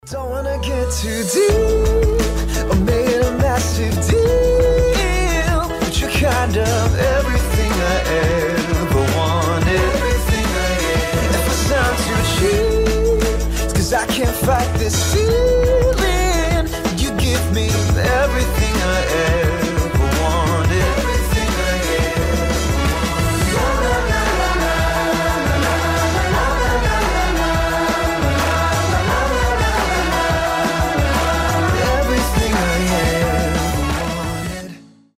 Don't wanna get too deep or made a massive deal, but you're kind of everything I ever wanted. Everything I am. If I sound too cheap, it's 'cause I can't fight this feeling.